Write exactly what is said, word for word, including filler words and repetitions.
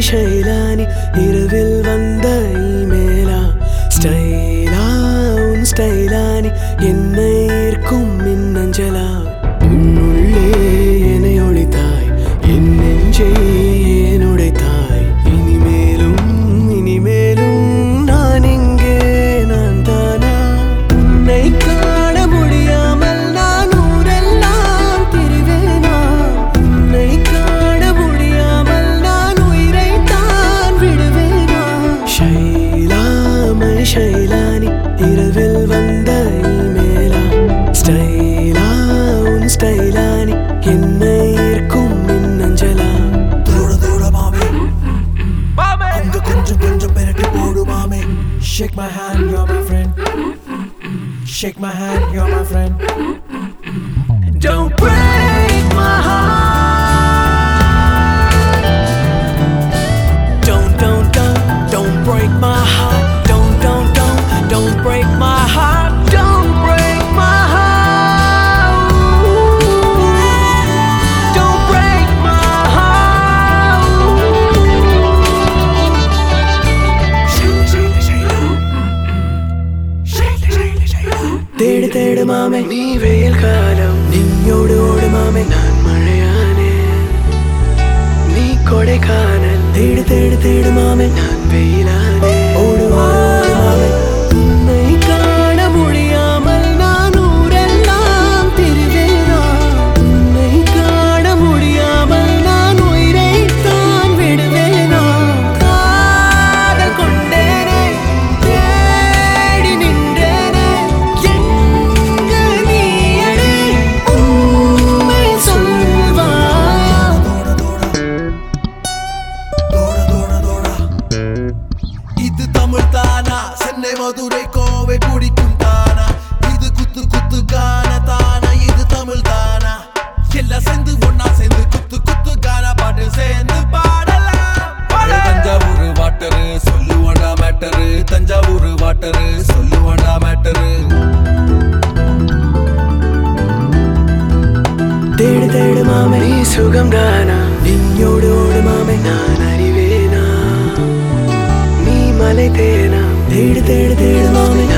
ஷைலானி இரவில் வந்த இமேலா ஸ்டைலா உன் ஸ்டைலானி என்னை ஈர்க்கும் மின்னஞ்சலா உன்னுள்ளே என்னை ஒளித்தாய் என் நெஞ்சை ஏன் உடைத்தாய் இனிமேலும் இனிமேலும் நான் இங்கே நான் தானா உன்னை காண முடியாமல் நான் ஊரெல்லாம் திரிவேனா உன்னை காண முடியாமல் நான் உயிரை தான் விடுவேனா ஷைலா மை ஷைலானி இரவில் வந்த இமேலா ஸ்டைலா உன் ஸ்டைலானி என்னை ஈர்க்கும் மின்னஞ்சலா தூர தூர மாமே அங்க கொஞ்சம் கொஞ்சம் பெரட்டி போடு மாமே Shake my hand, you're my friend. Shake my hand, you're my friend. Don't break my heart. Don't, don't, don't, don't break my heart. Don't, don't, don't, don't break my heart. Don't break my heart. Don't break my heart. Shayla, Shayla, Shayla. Shayla, Shayla, Shayla. தேடு தேடு மாமே நீ வெயில் காலம் நீயோடு ஓடு மாமே நான் மழையானே நீ கொடைக்கானல் தேடு தேடு தேடு மாமே நான் வெயிலானே ஓடு ஓடு மாமே உன்னை காண முடியாமல் நான் ஊரெல்லாம் திரிவேனா உன்னை காண முடியாமல் நான் உயிரை தான் விடுவேனா காதல் கொண்டேனே தேடி நின்றேனே எங்கு நீயடி உண்மை சொல்வாயா தோட தோட தோட இது தமிழ் தானா சென்னை மதுரை கோவை பிடிக்கும் தானா இது குத்து குத்து கான தானா இது தமிழ் தானா எல்லாம் சேர்ந்து ஒன்னா சேர்ந்து குத்து குத்து கான பாட்டு சேர்ந்து பாடலாம் தஞ்சாவூர் வாட்டரு சொல்லுவாண்டா மேட்டரு தஞ்சாவூர் வாட்டரு சொல்லுவாண்டா மேட்டரு தேடு தேடு மாமே நீ சுகம் தானா நீயோடு ஓடு மாமே நான் அறிவேனா நீ மலை தேனா தேடு தேடு தேடு மாமே